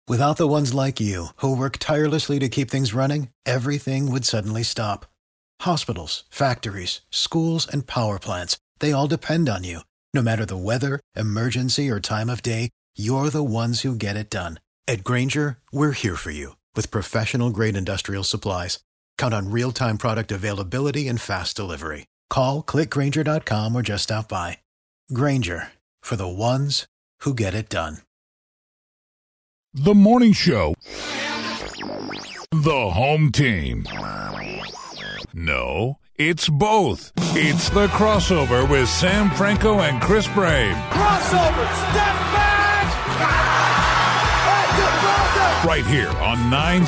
Without the ones like you, who work tirelessly to keep things running, everything would suddenly stop. Hospitals, factories, schools, and power plants, they all depend on you. No matter the weather, emergency, or time of day, you're the ones who get it done. At Grainger, we're here for you with professional-grade industrial supplies. Count on real-time product availability and fast delivery. Call, clickgrainger.com, or just stop by. Grainger, for the ones who get it done. The Morning Show. The home team. No, it's both. It's The Crossover with Sam Franco and Chris Brave. Crossover, step back! Right here on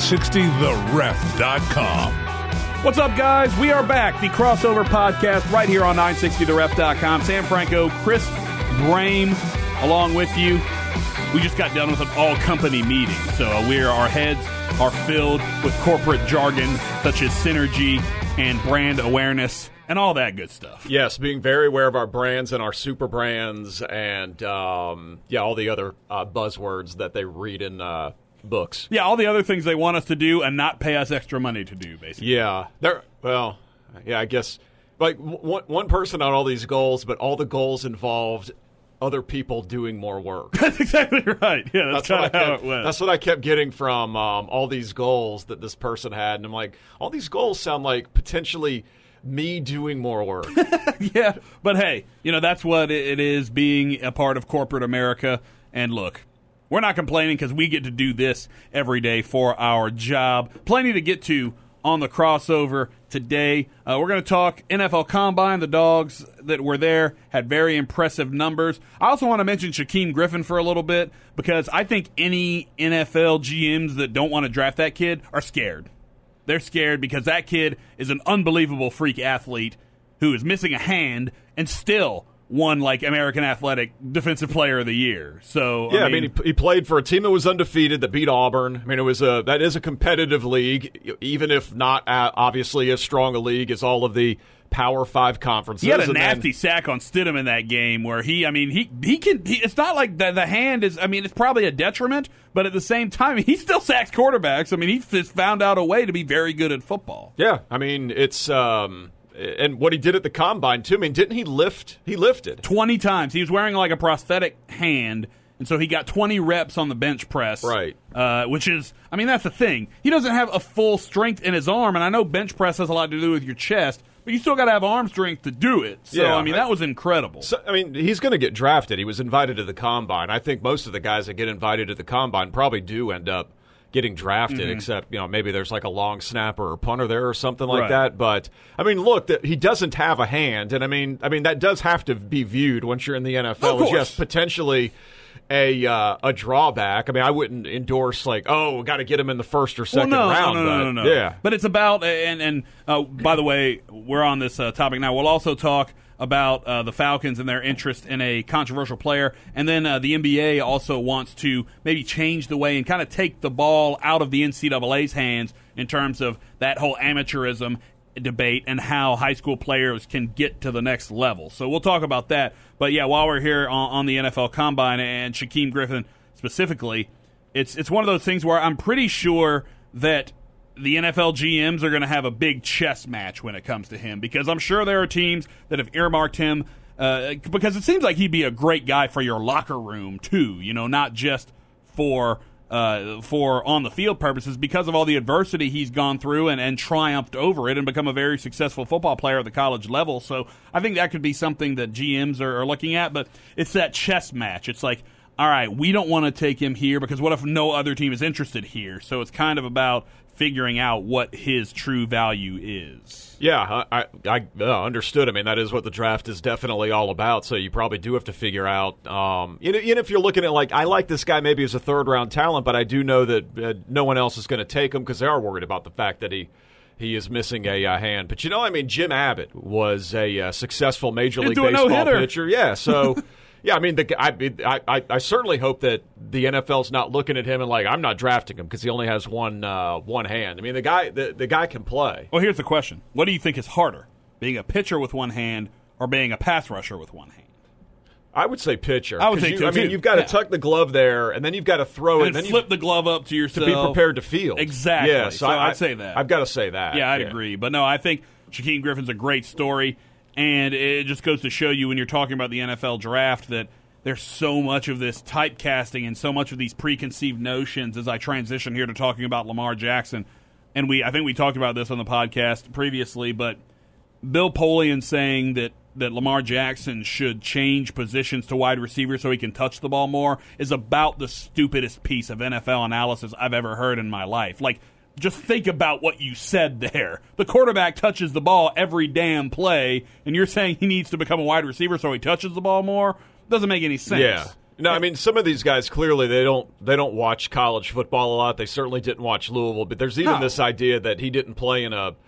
960theref.com. What's up, guys? We are back. The Crossover Podcast right here on 960theref.com. Sam Franco, Chris Brame, along with you. We just got done with an all-company meeting, so our heads are filled with corporate jargon such as synergy and brand awareness and all that good stuff. Yes, being very aware of our brands and our super brands and, all the other buzzwords that they read in books. Yeah, all the other things they want us to do and not pay us extra money to do, basically. Yeah. I guess, like, one person on all these goals, but all the goals involved other people doing more work. That's exactly right. Yeah, that's kind of how it went. That's what I kept getting from all these goals that this person had. And I'm like, all these goals sound like potentially me doing more work. Yeah, but hey, that's what it is being a part of corporate America. And look, we're not complaining because we get to do this every day for our job. Plenty to get to on the Crossover today. We're going to talk NFL Combine. The Dogs that were there had very impressive numbers. I also want to mention Shaquem Griffin for a little bit because I think any NFL GMs that don't want to draft that kid are scared. They're scared because that kid is an unbelievable freak athlete who is missing a hand and still won like American Athletic Defensive Player of the Year. So yeah, he played for a team that was undefeated that beat Auburn. That is a competitive league, even if not obviously as strong a league as all of the Power 5 conferences. He had a nasty sack on Stidham in that game where he can. It's not like the hand is. It's probably a detriment, but at the same time, he still sacks quarterbacks. He just found out a way to be very good at football. Yeah, it's. And what he did at the Combine, too. Didn't he lift? He lifted 20 times. He was wearing like a prosthetic hand, and so he got 20 reps on the bench press. Right. Which is, that's the thing. He doesn't have a full strength in his arm, and I know bench press has a lot to do with your chest, but you still got to have arm strength to do it. So, that was incredible. So, he's going to get drafted. He was invited to the Combine. I think most of the guys that get invited to the Combine probably do end up getting drafted, except, maybe there's like a long snapper or punter there or something like that. But, look, he doesn't have a hand. And, that does have to be viewed once you're in the NFL as just potentially a drawback. I wouldn't endorse, we got to get him in the first or second round. No. Yeah. But it's about, and by the way, we're on this topic now. We'll also talk about the Falcons and their interest in a controversial player. And then the NBA also wants to maybe change the way and kind of take the ball out of the NCAA's hands in terms of that whole amateurism debate and how high school players can get to the next level. So we'll talk about that. But, yeah, while we're here on the NFL Combine and Shaquem Griffin specifically, it's one of those things where I'm pretty sure that the NFL GMs are going to have a big chess match when it comes to him because I'm sure there are teams that have earmarked him because it seems like he'd be a great guy for your locker room too, not just for on the field purposes because of all the adversity he's gone through and triumphed over it and become a very successful football player at the college level. So I think that could be something that GMs are looking at, but it's that chess match. It's like, all right, we don't want to take him here because what if no other team is interested here? So it's kind of about figuring out what his true value is. Yeah, I understood. That is what the draft is definitely all about, so you probably do have to figure out, even if you're looking at, I like this guy maybe as a third-round talent, but I do know that no one else is going to take him because they are worried about the fact that he is missing a hand. But, Jim Abbott was a successful Major League Baseball pitcher. Yeah, so... Yeah, I certainly hope that the NFL's not looking at him and I'm not drafting him because he only has one hand. The guy can play. Well, here's the question: what do you think is harder, being a pitcher with one hand or being a pass rusher with one hand? I would say pitcher. I would say I mean, you've got to tuck the glove there, and then you've got to throw it, and then flip the glove up to yourself to be prepared to field. Exactly. Yeah, so I'd say that. I've got to say that. Yeah, I'd agree. But no, I think Shaquem Griffin's a great story, and it just goes to show you when you're talking about the NFL draft that there's so much of this typecasting and so much of these preconceived notions as I transition here to talking about Lamar Jackson. And I think we talked about this on the podcast previously, but Bill Polian saying that Lamar Jackson should change positions to wide receiver so he can touch the ball more is about the stupidest piece of NFL analysis I've ever heard in my life. Like, just think about what you said there. The quarterback touches the ball every damn play, and you're saying he needs to become a wide receiver so he touches the ball more? Doesn't make any sense. Yeah. No, I mean, some of these guys, clearly, they don't watch college football a lot. They certainly didn't watch Louisville, but there's even this idea that he didn't play in a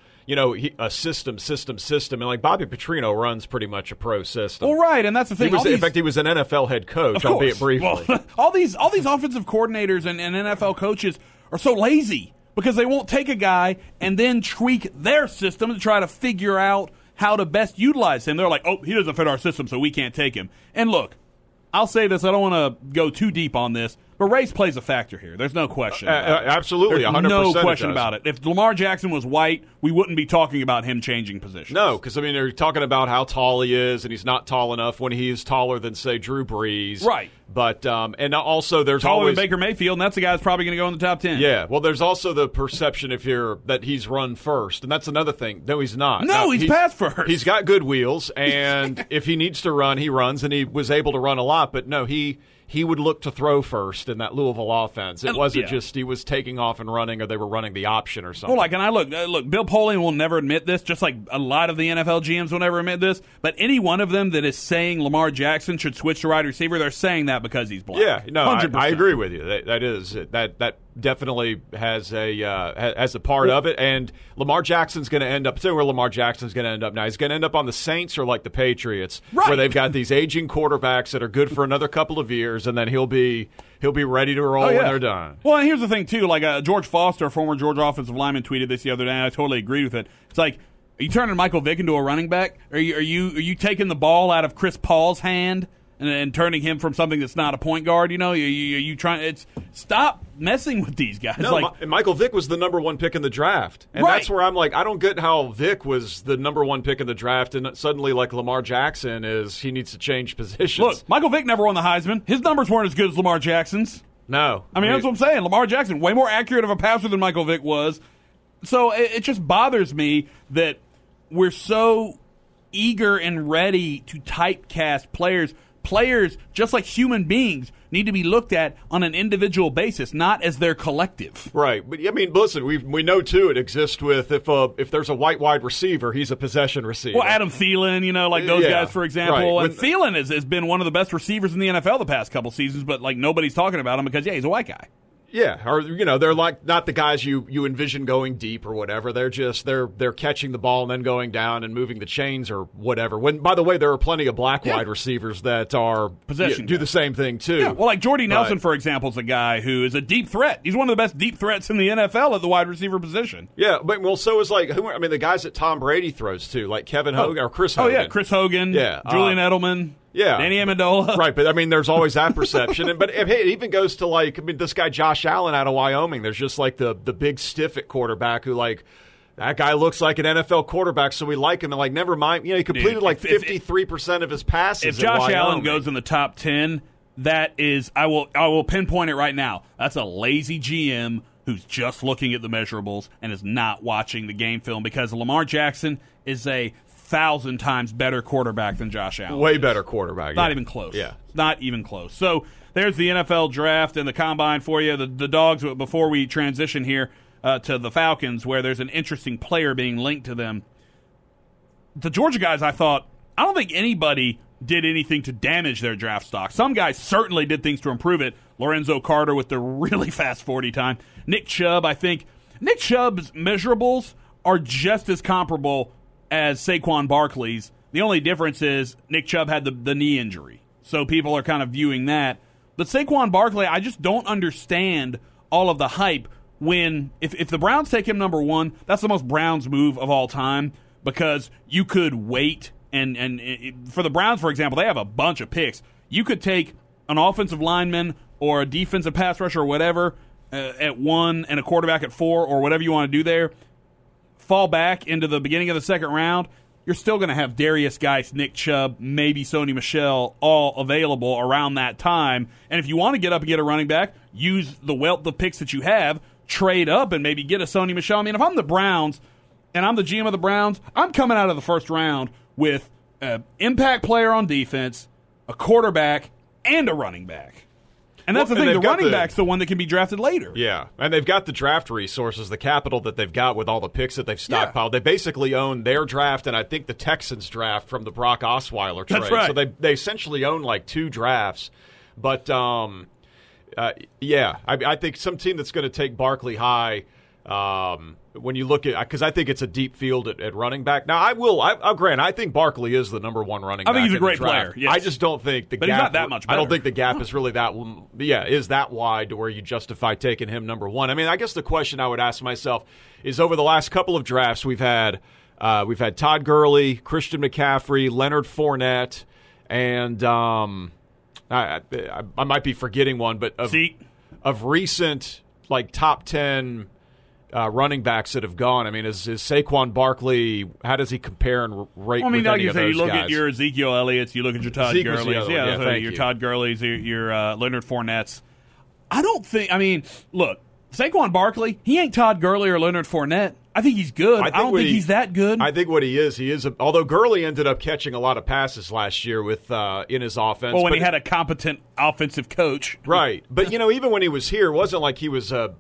system. And like Bobby Petrino runs pretty much a pro system. Well, right, and that's the thing. In fact, he was an NFL head coach, albeit briefly. Well, all these offensive coordinators and NFL coaches are so lazy because they won't take a guy and then tweak their system to try to figure out how to best utilize him. They're like, oh, he doesn't fit our system, so we can't take him. And look, I'll say this. I don't want to go too deep on this, but race plays a factor here. There's no question. Absolutely, 100%. No question about it. If Lamar Jackson was white, we wouldn't be talking about him changing positions. No, because, I mean, they're talking about how tall he is, and he's not tall enough when he's taller than, say, Drew Brees. Right. But, and also there's taller always... than Baker Mayfield, and that's the guy that's probably going to go in the top 10. Yeah, well, there's also the perception that he's run first, and that's another thing. No, he's not. No, he's passed first. He's got good wheels, and if he needs to run, he runs, and he was able to run a lot. But, no, he would look to throw first in that Louisville offense. It wasn't just he was taking off and running or they were running the option or something. Well, look, Bill Polian will never admit this, just like a lot of the NFL GMs will never admit this, but any one of them that is saying Lamar Jackson should switch to wide receiver, they're saying that because he's black. Yeah, no, I agree with you. That definitely has a part of it, and Lamar Jackson's going to end up, tell you where Lamar Jackson's going to end up now. He's going to end up on the Saints or like the Patriots, where they've got these aging quarterbacks that are good for another couple of years, and then he'll be ready to roll when they're done. Well, and here's the thing too, like George Foster, former Georgia offensive lineman, tweeted this the other day, and I totally agree with it. It's like, are you turning Michael Vick into a running back? Are you taking the ball out of Chris Paul's hand and turning him from something that's not a point guard? You know, you trying? Stop messing with these guys. No, Michael Vick was the number one pick in the draft, and that's where I'm like, I don't get how Vick was the number one pick in the draft, and suddenly like Lamar Jackson he needs to change positions. Look, Michael Vick never won the Heisman. His numbers weren't as good as Lamar Jackson's. No, I mean that's what I'm saying. Lamar Jackson way more accurate of a passer than Michael Vick was. So it just bothers me that we're so eager and ready to typecast players. Players, just like human beings, need to be looked at on an individual basis, not as their collective. Right. But, I mean, listen, we know, too, it exists with if there's a white wide receiver, he's a possession receiver. Well, Adam Thielen, like those guys, for example. Right. And Thielen has been one of the best receivers in the NFL the past couple seasons, but, nobody's talking about him because, he's a white guy. Yeah, or they're like not the guys you envision going deep or whatever. They're just they're catching the ball and then going down and moving the chains or whatever. When by the way, there are plenty of black wide receivers that are possession do the same thing too. Yeah, well, like Jordy Nelson, for example, is a guy who is a deep threat. He's one of the best deep threats in the NFL at the wide receiver position. Yeah, but so is the guys that Tom Brady throws to, like Kevin Hogan or Chris Hogan. Oh yeah, Chris Hogan. Yeah, Julian Edelman. Yeah, Danny Amendola. Right, but there's always that perception. But it even goes to this guy Josh Allen out of Wyoming. There's just the big stiff at quarterback who that guy looks like an NFL quarterback, so we like him. And never mind, he completed 53% of his passes. If Josh Allen goes in the top 10, that is, I will pinpoint it right now. That's a lazy GM who's just looking at the measurables and is not watching the game film, because Lamar Jackson is a 1,000 times better quarterback than Josh Allen. Way better quarterback. Not even close. Yeah. Not even close. So there's the NFL draft and the combine for you. The Dogs, before we transition here to the Falcons, where there's an interesting player being linked to them. The Georgia guys, I don't think anybody did anything to damage their draft stock. Some guys certainly did things to improve it. Lorenzo Carter with the really fast 40 time. Nick Chubb, I think. Nick Chubb's measurables are just as comparable as Saquon Barkley's. The only difference is Nick Chubb had the knee injury. So people are kind of viewing that. But Saquon Barkley, I just don't understand all of the hype when, if the Browns take him number one, that's the most Browns move of all time, because you could wait for the Browns, for example, they have a bunch of picks. You could take an offensive lineman or a defensive pass rusher or whatever at 1 and a quarterback at 4 or whatever you want to do there, fall back into the beginning of the second round, you're still going to have Darius Geis, Nick Chubb, maybe Sony Michel all available around that time. And if you want to get up and get a running back, use the wealth of picks that you have, trade up and maybe get a Sony Michel. I mean, if I'm the Browns and I'm the GM of the Browns, I'm coming out of the first round with an impact player on defense, a quarterback, and a running back. And that's the thing, the running back's the one that can be drafted later. Yeah, and they've got the draft resources, the capital that they've got with all the picks that they've stockpiled. Yeah. They basically own their draft and I think the Texans draft from the Brock Osweiler trade. That's right. So they essentially own like 2 drafts. But, I think some team that's going to take Barkley high, when you look at, because I think it's a deep field at running back. Now, I'll grant, I think Barkley is the number 1 running back. I think he's a great player. Yes. I just don't think the gap. But he's not that much better. I don't think the gap is really that wide to where you justify taking him number 1. I mean, I guess the question I would ask myself is over the last couple of drafts we've had Todd Gurley, Christian McCaffrey, Leonard Fournette, and I might be forgetting one, but of recent like top 10 running backs that have gone. I mean, is Saquon Barkley, how does he compare and rate with any of those you look guys? At your Ezekiel Elliott's, you look at your Todd Gurley's, your Todd Gurley's, your Leonard Fournette's. I don't think, I mean, look, Saquon Barkley, he ain't Todd Gurley or Leonard Fournette. I think he's good. I don't think he's that good. I think what he is, although Gurley ended up catching a lot of passes last year with in his offense. Well, when he had a competent offensive coach. Right. But, even when he was here, it wasn't like he was a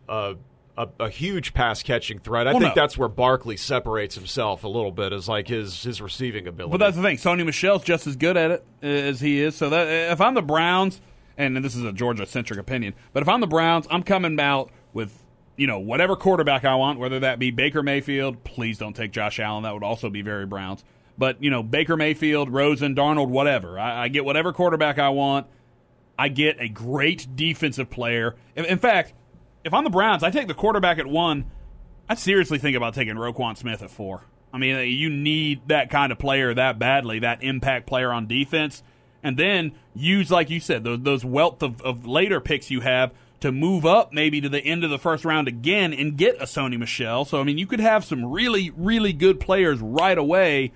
huge pass-catching threat. I think that's where Barkley separates himself a little bit, is like his receiving ability. But that's the thing. Sony Michel's just as good at it as he is. So that if I'm the Browns, and this is a Georgia-centric opinion, but if I'm the Browns, I'm coming out with whatever quarterback I want, whether that be Baker Mayfield. Please don't take Josh Allen. That would also be very Browns. But, Baker Mayfield, Rosen, Darnold, whatever. I get whatever quarterback I want. I get a great defensive player. In fact, if I'm the Browns, I take the quarterback at 1. I'd seriously think about taking Roquan Smith at 4. I mean, you need that kind of player that badly, that impact player on defense. And then use, like you said, those wealth of later picks you have to move up maybe to the end of the first round again and get a Sony Michel. So, I mean, you could have some really, really good players right away.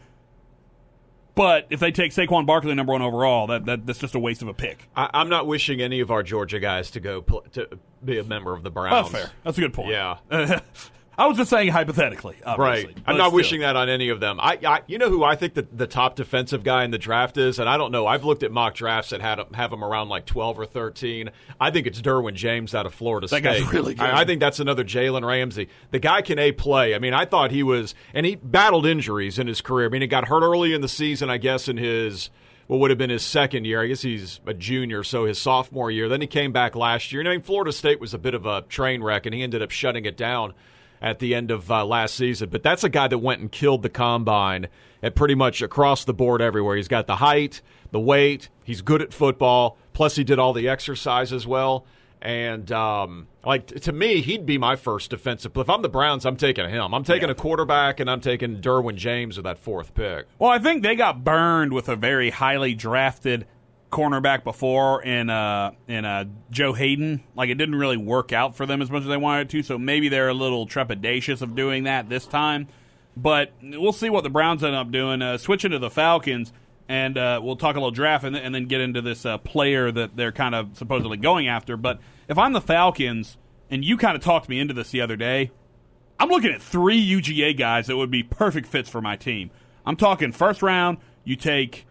But if they take Saquon Barkley number 1 overall, that's just a waste of a pick. I'm not wishing any of our Georgia guys to go to be a member of the Browns. That's fair. That's a good point. Yeah. I was just saying hypothetically, obviously. Right. I'm not wishing that on any of them. You know who I think the top defensive guy in the draft is? And I don't know. I've looked at mock drafts that have him around like 12 or 13. I think it's Derwin James out of Florida State. That guy's really good. I think that's another Jalen Ramsey. The guy can play. I mean, I thought he was – and he battled injuries in his career. I mean, he got hurt early in the season, I guess, in his – what would have been his second year. I guess he's a junior, so his sophomore year. Then he came back last year. And I mean, Florida State was a bit of a train wreck, and he ended up shutting it down at the end of last season. But that's a guy that went and killed the combine at pretty much across the board everywhere. He's got the height, the weight, he's good at football, plus he did all the exercise as well. And, to me, he'd be my first defensive. If I'm the Browns, I'm taking him. I'm taking a quarterback, and I'm taking Derwin James with that 4th pick. Well, I think they got burned with a very highly drafted cornerback before in Joe Hayden. Like, it didn't really work out for them as much as they wanted it to, so maybe they're a little trepidatious of doing that this time. But we'll see what the Browns end up doing. Switching to the Falcons, and we'll talk a little draft and then get into this player that they're kind of supposedly going after. But if I'm the Falcons, and you kind of talked me into this the other day, I'm looking at 3 UGA guys that would be perfect fits for my team. I'm talking first round, you take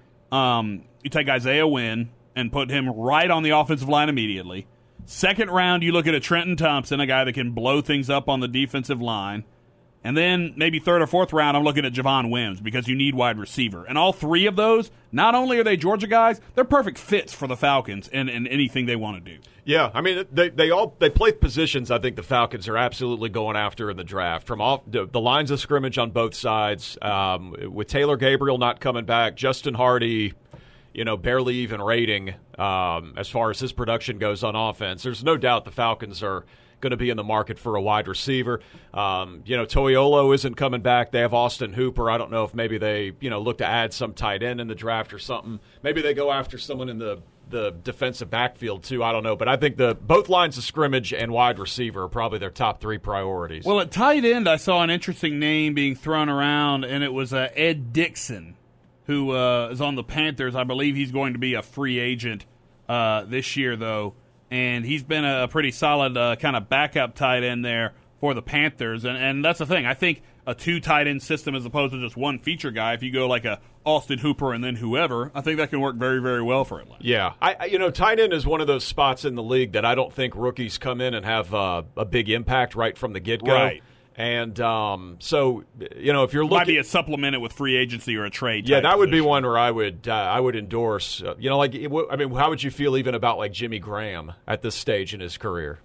Isaiah Wynn and put him right on the offensive line immediately. Second round, you look at a Trenton Thompson, a guy that can blow things up on the defensive line. And then maybe 3rd or 4th round, I'm looking at Javon Wims because you need wide receiver. And all 3 of those, not only are they Georgia guys, they're perfect fits for the Falcons in anything they want to do. Yeah, I mean, they play positions I think the Falcons are absolutely going after in the draft. From all the lines of scrimmage on both sides, with Taylor Gabriel not coming back, Justin Hardy, barely even rating as far as his production goes on offense. There's no doubt the Falcons are going to be in the market for a wide receiver. Toiolo isn't coming back. They have Austin Hooper. I don't know if maybe they, look to add some tight end in the draft or something. Maybe they go after someone in the defensive backfield too. I don't know, but I think both lines of scrimmage and wide receiver are probably their top 3 priorities. Well, at tight end, I saw an interesting name being thrown around, and it was Ed Dixon, who is on the Panthers. I believe he's going to be a free agent this year, though, and he's been a pretty solid kind of backup tight end there for the Panthers, and that's the thing. I think a 2 tight end system as opposed to just one feature guy, if you go like a Austin Hooper and then whoever, I think that can work very, very well for Atlanta. Yeah. Tight end is one of those spots in the league that I don't think rookies come in and have a big impact right from the get-go. Right. And if you're looking, might be a supplemented with free agency or a trade. Yeah, that would be position. one where I would endorse. How would you feel even about like Jimmy Graham at this stage in his career?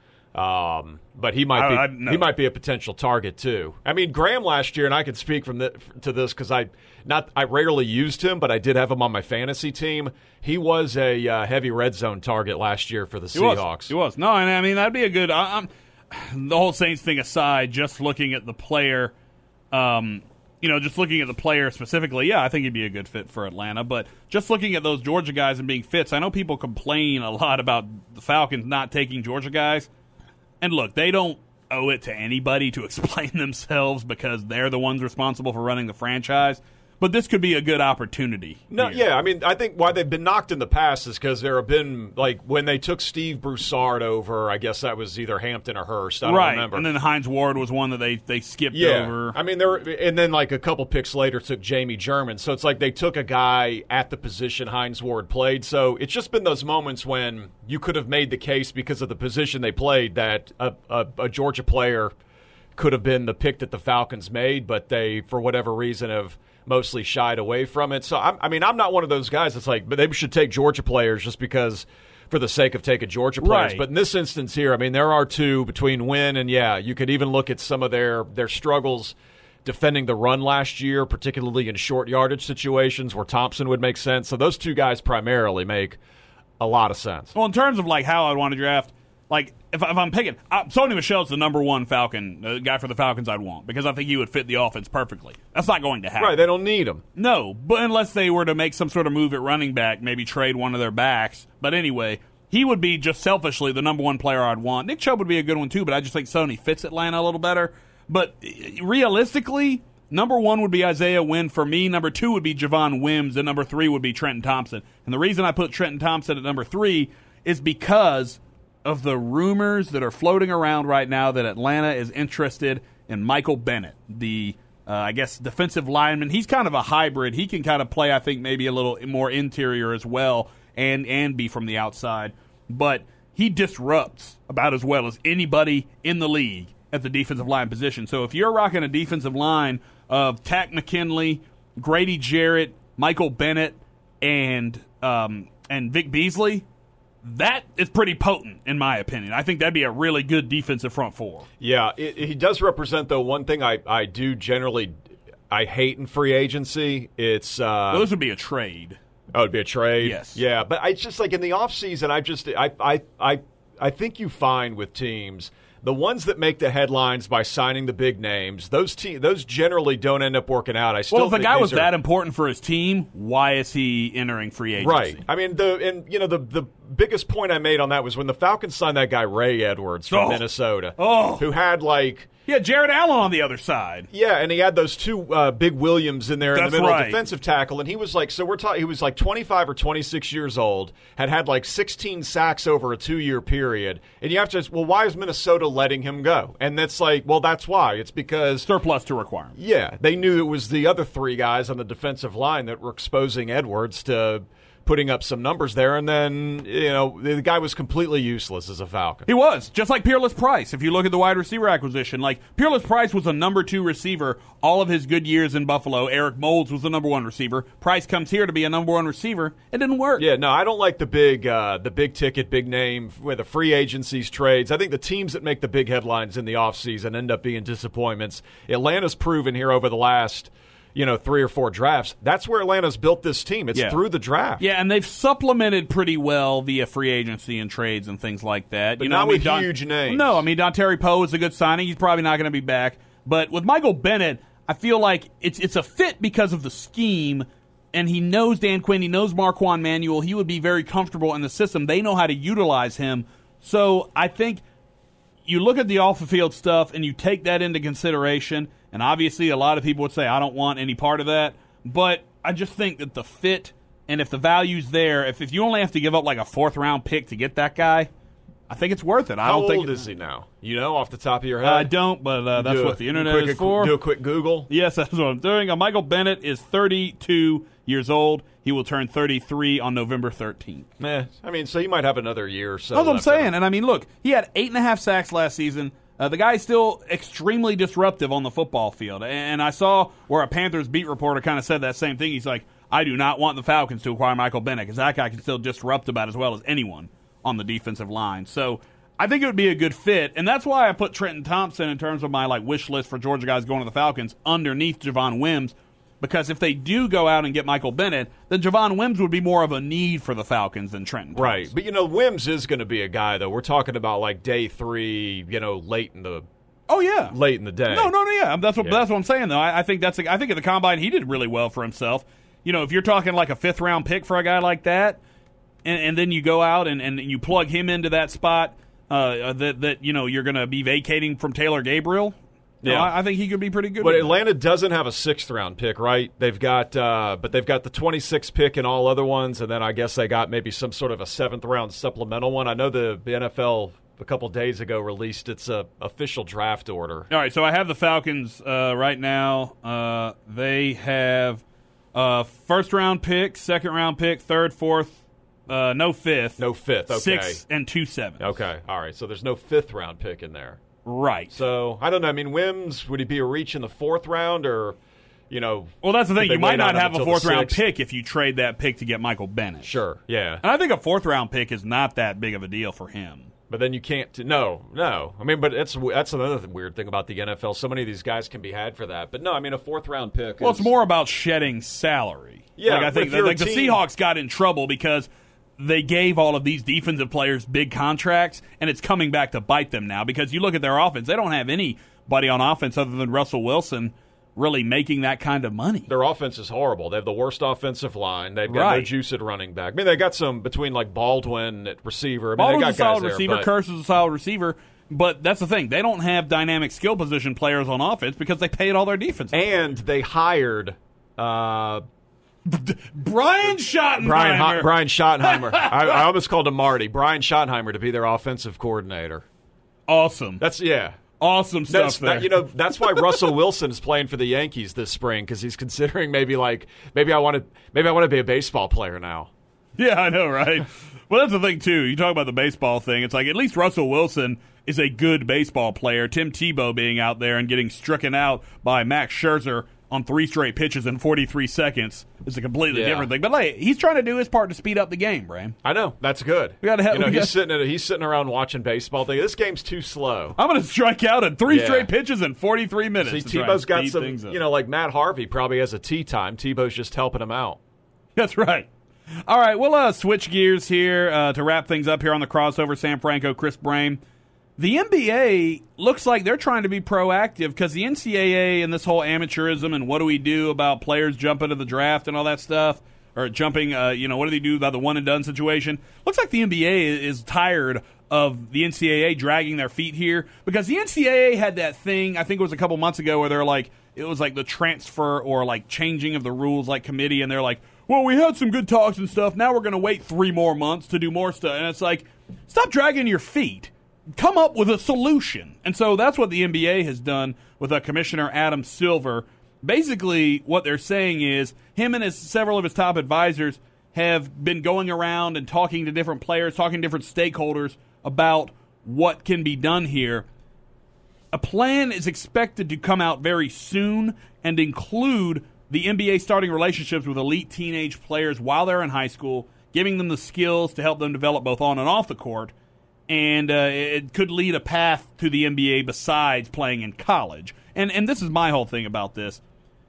But he might be a potential target too. I mean, Graham last year, and I can speak to this because I rarely used him, but I did have him on my fantasy team. He was a heavy red zone target last year for the Seahawks. He was. No, and I mean that'd be a good. The whole Saints thing aside, just looking at the player, just looking at the player specifically, yeah, I think he'd be a good fit for Atlanta. But just looking at those Georgia guys and being fits, I know people complain a lot about the Falcons not taking Georgia guys. And look, they don't owe it to anybody to explain themselves because they're the ones responsible for running the franchise. But this could be a good opportunity. No, here. yeah, I mean, I think why they've been knocked in the past is because there have been, like, when they took Steve Broussard over, I guess that was either Hampton or Hurst. I don't remember. And then Hines Ward was one that they skipped yeah. over. I mean, and then, like, a couple picks later took Jamie German. So it's like they took a guy at the position Hines Ward played. So it's just been those moments when you could have made the case because of the position they played that a Georgia player could have been the pick that the Falcons made, but they, for whatever reason, have mostly shied away from it. So, I'm not one of those guys that's like, but they should take Georgia players just because for the sake of taking Georgia players. Right. But in this instance here, I mean, there are 2 between Wynn and, yeah, you could even look at some of their struggles defending the run last year, particularly in short yardage situations where Thompson would make sense. So those 2 guys primarily make a lot of sense. Well, in terms of like how I'd want to draft, like if I'm picking, Sony Michel's the number 1 Falcon guy for the Falcons I'd want because I think he would fit the offense perfectly. That's not going to happen. Right, they don't need him. No, but unless they were to make some sort of move at running back, maybe trade one of their backs. But anyway, he would be just selfishly the number 1 player I'd want. Nick Chubb would be a good one too, but I just think Sony fits Atlanta a little better. But realistically, number 1 would be Isaiah Wynn for me. Number 2 would be Javon Wims, and number 3 would be Trenton Thompson. And the reason I put Trenton Thompson at number 3 is because of the rumors that are floating around right now that Atlanta is interested in Michael Bennett, the, defensive lineman. He's kind of a hybrid. He can kind of play, I think, maybe a little more interior as well and be from the outside. But he disrupts about as well as anybody in the league at the defensive line position. So if you're rocking a defensive line of Tack McKinley, Grady Jarrett, Michael Bennett, and Vic Beasley, that is pretty potent, in my opinion. I think that'd be a really good defensive front 4. Yeah, he does represent, though, one thing I do generally I hate in free agency. It's well, this would be a trade. Oh, it'd be a trade? Yes. Yeah, but I just, like, in the offseason, I think you find with teams, the ones that make the headlines by signing the big names, those generally don't end up working out. Well, if a guy was that important for his team, why is he entering free agency? Right. I mean, the biggest point I made on that was when the Falcons signed that guy Ray Edwards from Minnesota, who had like. Yeah, Jared Allen on the other side. Yeah, and he had those 2 big Williams in there in the middle, right. Defensive tackle, and he was like, he was like 25 or 26 years old, had like 16 sacks over a 2-year period, and you have to, well, why is Minnesota letting him go? And that's like, well, that's why. It's because surplus to requirement. Yeah, they knew it was the other 3 guys on the defensive line that were exposing Edwards to putting up some numbers there, and then, the guy was completely useless as a Falcon. He was, just like Peerless Price. If you look at the wide receiver acquisition, like Peerless Price was a number 2 receiver all of his good years in Buffalo. Eric Moulds was the number 1 receiver. Price comes here to be a number 1 receiver. It didn't work. Yeah, no, I don't like the big ticket, big name, where the free agencies trades. I think the teams that make the big headlines in the offseason end up being disappointments. Atlanta's proven here over the last 3 or 4 drafts. That's where Atlanta's built this team. It's through the draft. Yeah, and they've supplemented pretty well via free agency and trades and things like that. But not with huge names. No, I mean, Dontari Poe is a good signing. He's probably not going to be back. But with Michael Bennett, I feel like it's a fit because of the scheme, and he knows Dan Quinn, he knows Marquand Manuel. He would be very comfortable in the system. They know how to utilize him. So I think you look at the off-the-field stuff, and you take that into consideration, and obviously a lot of people would say, I don't want any part of that, but I just think that the fit, and if the value's there, if you only have to give up like a 4th-round pick to get that guy, I think it's worth it. How old is he now? You know, off the top of your head? I don't, but that's what the internet is for. Do a quick Google. Yes, that's what I'm doing. Michael Bennett is 32 years old. He will turn 33 on November 13th. I mean, so he might have another year or so. That's what I'm saying. And I mean, look, he had 8.5 sacks last season. The guy's still extremely disruptive on the football field. And I saw where a Panthers beat reporter kind of said that same thing. He's like, I do not want the Falcons to acquire Michael Bennett because that guy can still disrupt about as well as anyone on the defensive line. So I think it would be a good fit. And that's why I put Trenton Thompson in terms of my wish list for Georgia guys going to the Falcons underneath Javon Wims. Because if they do go out and get Michael Bennett, then Javon Wims would be more of a need for the Falcons than Trenton Thompson. Right. But, Wims is going to be a guy, though. We're talking about, day 3, late in the late in the day. No, yeah. That's what I'm saying, though. I think I think at the Combine he did really well for himself. If you're talking like a 5th-round pick for a guy like that, and then you go out and you plug him into that spot that you're going to be vacating from Taylor Gabriel. Yeah, I think he could be pretty good. But Atlanta doesn't have a 6th-round pick, right? They've got the 26th pick and all other ones, and then I guess they got maybe some sort of a 7th-round supplemental one. I know the NFL a couple days ago released its official draft order. All right, so I have the Falcons right now. They have 1st-round pick, 2nd-round pick, 3rd, 4th, no 5th. No 5th, okay. 6 and 2 7s. Okay, all right. So there's no 5th-round pick in there. Right. So, I don't know. I mean, Wims, would he be a reach in the 4th round or, Well, that's the thing. You might not have a 4th-round pick if you trade that pick to get Michael Bennett. Sure, yeah. And I think a 4th-round pick is not that big of a deal for him. But then you can't. No. I mean, but that's another weird thing about the NFL. So many of these guys can be had for that. But no, I mean, a 4th-round pick. Well, it's more about shedding salary. Yeah, I think the Seahawks got in trouble because they gave all of these defensive players big contracts, and it's coming back to bite them now because you look at their offense. They don't have anybody on offense other than Russell Wilson really making that kind of money. Their offense is horrible. They have the worst offensive line. They've got no juice at running back. I mean, they got some between Baldwin at receiver. I mean, Baldwin's they got a solid receiver. Kearse is a solid receiver. But that's the thing. They don't have dynamic skill position players on offense because they paid all their defense. And they hired Brian Schottenheimer. Brian Schottenheimer. I almost called him Marty. Brian Schottenheimer to be their offensive coordinator. Awesome. Awesome stuff there. That's why Russell Wilson is playing for the Yankees this spring because he's considering maybe I want to be a baseball player now. Yeah, I know, right? Well, that's the thing too. You talk about the baseball thing. It's like at least Russell Wilson is a good baseball player. Tim Tebow being out there and getting stricken out by Max Scherzer on 3 straight pitches in 43 seconds is a completely different thing. But he's trying to do his part to speed up the game, Bram. I know. That's good. He's sitting around watching baseball thinking, this game's too slow. I'm going to strike out in 3 straight pitches in 43 minutes. See, Tebow's got some, like Matt Harvey probably has a tee time. Tebow's just helping him out. That's right. All right, we'll switch gears here to wrap things up here on the crossover. Sam Franco, Chris Brame. The NBA looks like they're trying to be proactive because the NCAA and this whole amateurism and what do we do about players jumping to the draft and all that stuff, or jumping, what do they do about the one-and-done situation? Looks like the NBA is tired of the NCAA dragging their feet here because the NCAA had that thing, I think it was a couple months ago, where they're like, it was like the transfer or like changing of the rules like committee, and they're like, well, we had some good talks and stuff, now we're going to wait 3 more months to do more stuff. And it's like, stop dragging your feet. Come up with a solution. And so that's what the NBA has done with Commissioner Adam Silver. Basically, what they're saying is him and several of his top advisors have been going around and talking to different players, talking to different stakeholders about what can be done here. A plan is expected to come out very soon and include the NBA starting relationships with elite teenage players while they're in high school, giving them the skills to help them develop both on and off the court. And it could lead a path to the NBA besides playing in college. And this is my whole thing about this.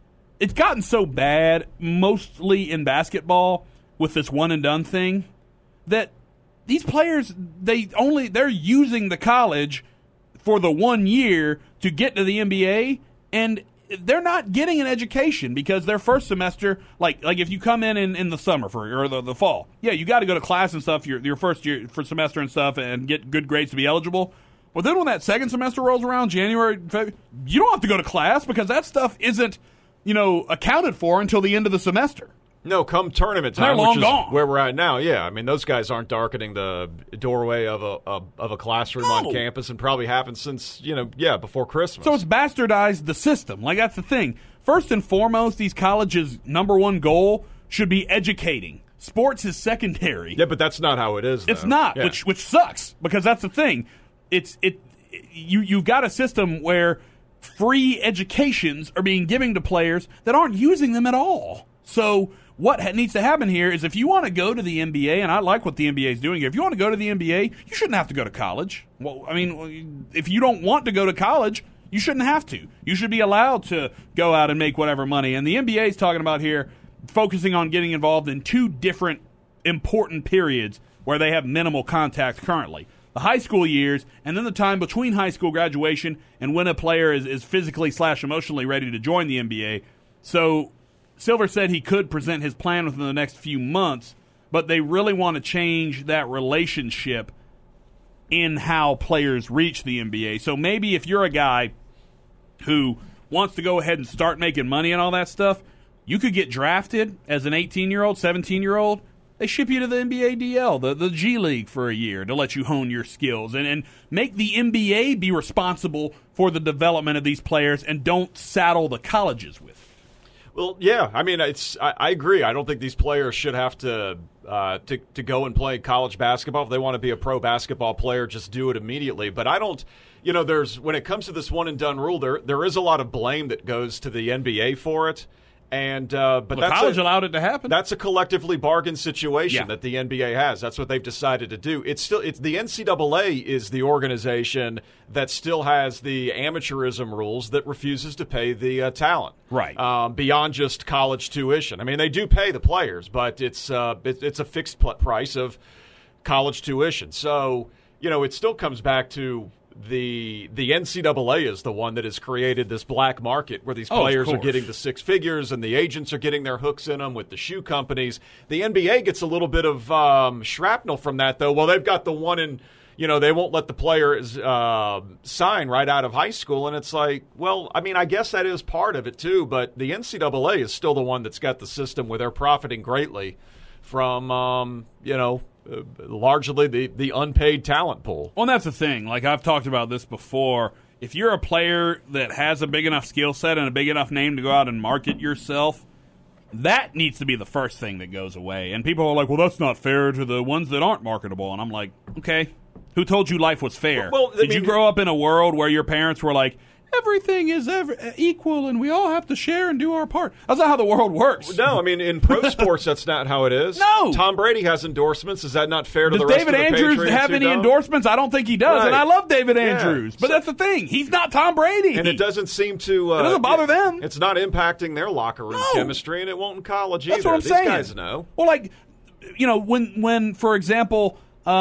it's gotten so bad, mostly in basketball, with this one-and-done thing, that these players, they're using the college for the 1 year to get to the NBA, and they're not getting an education because their first semester, like if you come in the summer or the fall, you got to go to class and stuff your first year for semester and stuff and get good grades to be eligible. But then when that second semester rolls around, January, February, you don't have to go to class because that stuff isn't, accounted for until the end of the semester. No, come tournament time, they're long which is gone. Where we're at now. Yeah, I mean, those guys aren't darkening the doorway of a classroom on campus, and probably haven't since before Christmas. So it's bastardized the system. Like, that's the thing. First and foremost, these colleges' number one goal should be educating. Sports is secondary. Yeah, but that's not how it is. It's not, which sucks because that's the thing. You've got a system where free educations are being given to players that aren't using them at all. So what needs to happen here is if you want to go to the NBA, and I like what the NBA is doing here, if you want to go to the NBA, you shouldn't have to go to college. Well, I mean, if you don't want to go to college, you shouldn't have to. You should be allowed to go out and make whatever money. And the NBA is talking about here focusing on getting involved in two different important periods where they have minimal contact currently. The high school years, and then the time between high school graduation and when a player is physically/emotionally ready to join the NBA. So Silver said he could present his plan within the next few months, but they really want to change that relationship in how players reach the NBA. So maybe if you're a guy who wants to go ahead and start making money and all that stuff, you could get drafted as an 18-year-old, 17-year-old. They ship you to the NBA DL, the G League, for a year to let you hone your skills and make the NBA be responsible for the development of these players and don't saddle the colleges with it. Well, yeah, I mean, I agree. I don't think these players should have to go and play college basketball. If they want to be a pro basketball player, just do it immediately. But I don't, when it comes to this one-and-done rule, there is a lot of blame that goes to the NBA for it. And but the college allowed it to happen. That's a collectively bargained situation that the NBA has. That's what they've decided to do. It's the NCAA is the organization that still has the amateurism rules that refuses to pay the talent, right? Beyond just college tuition. I mean, they do pay the players, but it's a fixed price of college tuition. So it still comes back to the NCAA is the one that has created this black market where these players are getting the six figures and the agents are getting their hooks in them with the shoe companies. The NBA gets a little bit of shrapnel from that, though. Well, they've got the one in, they won't let the players sign right out of high school. And it's like, well, I mean, I guess that is part of it, too. But the NCAA is still the one that's got the system where they're profiting greatly from, largely the unpaid talent pool. Well, and that's the thing. Like, I've talked about this before. If you're a player that has a big enough skill set and a big enough name to go out and market yourself, that needs to be the first thing that goes away. And people are like, well, that's not fair to the ones that aren't marketable. And I'm like, okay, who told you life was fair? Did you grow up in a world where your parents were like, everything is equal and we all have to share and do our part? That's not how the world works. No, I mean, in pro sports, that's not how it is. No. Tom Brady has endorsements. Is that not fair to the rest of the David Andrews Patriots have any endorsements? I don't think he does, Right. and I love David Andrews. But that's the thing. He's not Tom Brady. And it doesn't seem to... it doesn't bother them. It's not impacting their locker room chemistry, and it won't in college That's either. what I'm saying. These guys know. Well, like, when for example,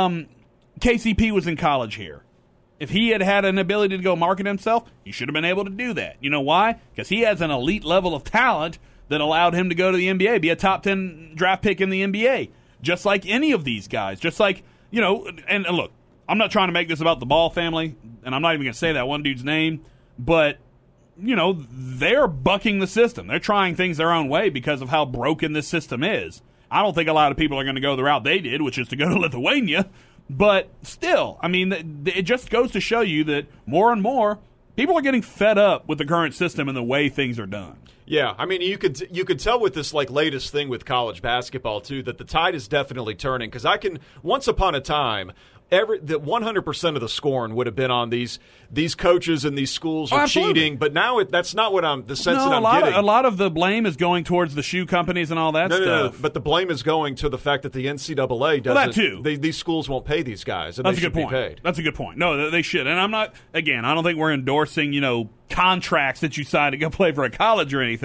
KCP was in college here, if he had an ability to go market himself, he should have been able to do that. You know why? Because he has an elite level of talent that allowed him to go to the NBA, be a top 10 draft pick in the NBA, just like any of these guys. Just like, and look, I'm not trying to make this about the Ball family, and I'm not even going to say that one dude's name, but, they're bucking the system. They're trying things their own way because of how broken this system is. I don't think a lot of people are going to go the route they did, which is to go to Lithuania. But still, I mean, it just goes to show you that more and more people are getting fed up with the current system and the way things are done. Yeah, I mean, you could tell with this latest thing with college basketball too that the tide is definitely turning. Because once upon a time, that 100% of the scoring would have been on these coaches and these schools are cheating, but now that's not what the sense that I'm getting. A lot of the blame is going towards the shoe companies and all that stuff. No, but the blame is going to the fact that the NCAA doesn't. Well, that too. These schools won't pay these guys, and that's they a good point. Be paid. That's a good point. No, they should. And I'm not. Again, I don't think we're endorsing contracts that you sign to go play for a college or anything.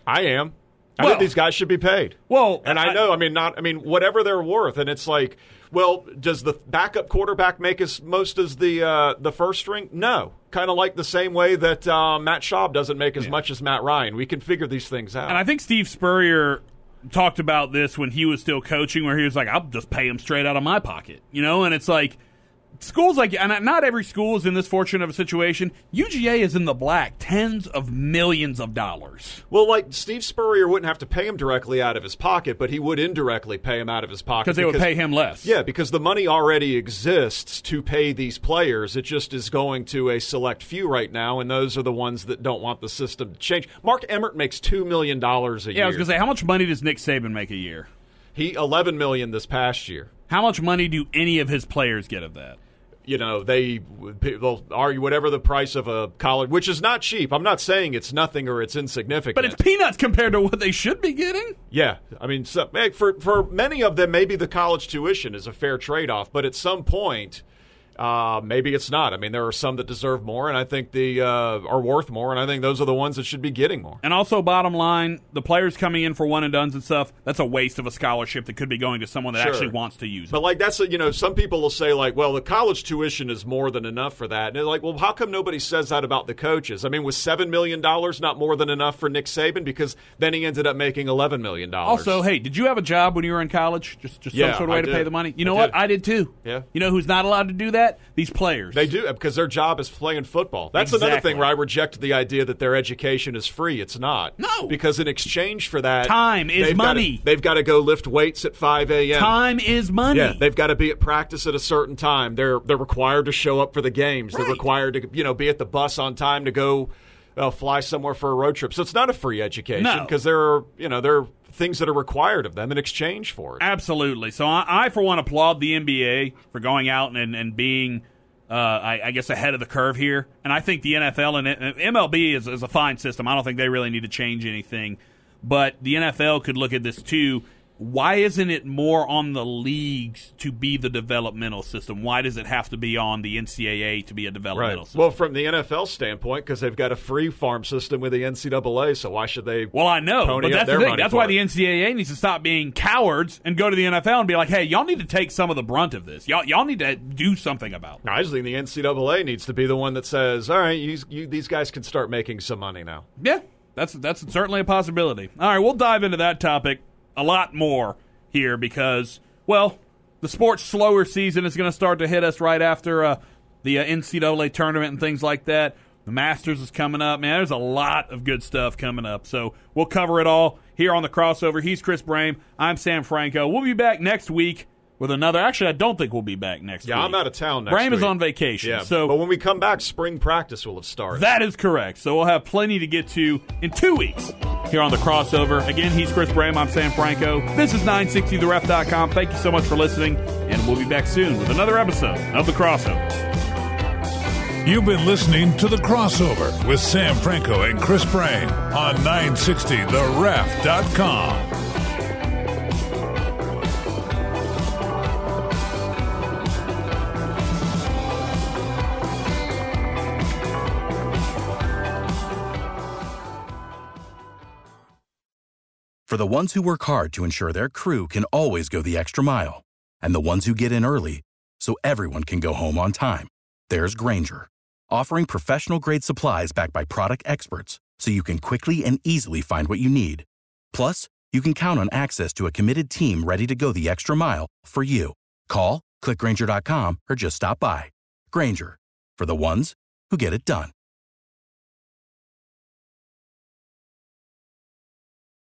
I am. I think these guys should be paid. Well, and I know, whatever they're worth. And it's like, well, does the backup quarterback make as most as the first string? No. Kind of like the same way that Matt Schaub doesn't make as much as Matt Ryan. We can figure these things out. And I think Steve Spurrier talked about this when he was still coaching, where he was like, I'll just pay him straight out of my pocket. And it's like, schools like, and not every school is in this fortunate of a situation. UGA is in the black, tens of millions of dollars. Well, like Steve Spurrier wouldn't have to pay him directly out of his pocket, but he would indirectly pay him out of his pocket. Because they would pay him less. Yeah, because the money already exists to pay these players. It just is going to a select few right now, and those are the ones that don't want the system to change. Mark Emmert makes $2 million a year. Yeah, I was going to say, how much money does Nick Saban make a year? He $11 million this past year. How much money do any of his players get of that? They'll argue whatever the price of a college, which is not cheap. I'm not saying it's nothing or it's insignificant. But it's peanuts compared to what they should be getting. Yeah. I mean, for many of them, maybe the college tuition is a fair trade-off. But at some point, maybe it's not. I mean, there are some that deserve more, and I think are worth more, and I think those are the ones that should be getting more. And also, bottom line, the players coming in for one-and-dones and stuff, that's a waste of a scholarship that could be going to someone that actually wants to use it. But, that's some people will say, well, the college tuition is more than enough for that. And they're like, well, how come nobody says that about the coaches? I mean, was $7 million not more than enough for Nick Saban? Because then he ended up making $11 million. Also, hey, did you have a job when you were in college? Just some sort of way to pay the money? You know what? I did too. Yeah. You know who's not allowed to do that? These players. They do, because their job is playing football. That's another thing where I reject the idea that their education is free. It's not. No. Because in exchange for that, time is money. They've got to go lift weights at 5 a.m. Time is money. Yeah, they've got to be at practice at a certain time. They're required to show up for the games. Right. They're required to be at the bus on time to go fly somewhere for a road trip. So it's not a free education because there are things that are required of them in exchange for it. Absolutely. So I for one, applaud the NBA for going out and being, I guess, ahead of the curve here. And I think the NFL and MLB is a fine system. I don't think they really need to change anything. But the NFL could look at this too. Why isn't it more on the leagues to be the developmental system? Why does it have to be on the NCAA to be a developmental system? Well, from the NFL standpoint, because they've got a free farm system with the NCAA, so why should they? Well, I know, but that's the thing. That's why the NCAA needs to stop being cowards and go to the NFL and be like, "Hey, y'all need to take some of the brunt of this. Y'all need to do something about it." I just think the NCAA needs to be the one that says, "All right, these guys can start making some money now." Yeah, that's certainly a possibility. All right, we'll dive into that topic a lot more here because, well, the sports slower season is going to start to hit us right after the NCAA tournament and things like that. The Masters is coming up. Man, there's a lot of good stuff coming up. So we'll cover it all here on The Crossover. He's Chris Brame. I'm Sam Franco. We'll be back next week with another. Actually, I don't think we'll be back next week. Yeah, I'm out of town next week. Brame is on vacation. Yeah, so, but when we come back, spring practice will have started. That is correct. So we'll have plenty to get to in 2 weeks here on The Crossover. Again, he's Chris Brame. I'm Sam Franco. This is 960theref.com. Thank you so much for listening, and we'll be back soon with another episode of The Crossover. You've been listening to The Crossover with Sam Franco and Chris Brame on 960theref.com. For the ones who work hard to ensure their crew can always go the extra mile, and the ones who get in early so everyone can go home on time, there's Grainger, offering professional-grade supplies backed by product experts so you can quickly and easily find what you need. Plus, you can count on access to a committed team ready to go the extra mile for you. Call, click Grainger.com, or just stop by. Grainger, for the ones who get it done.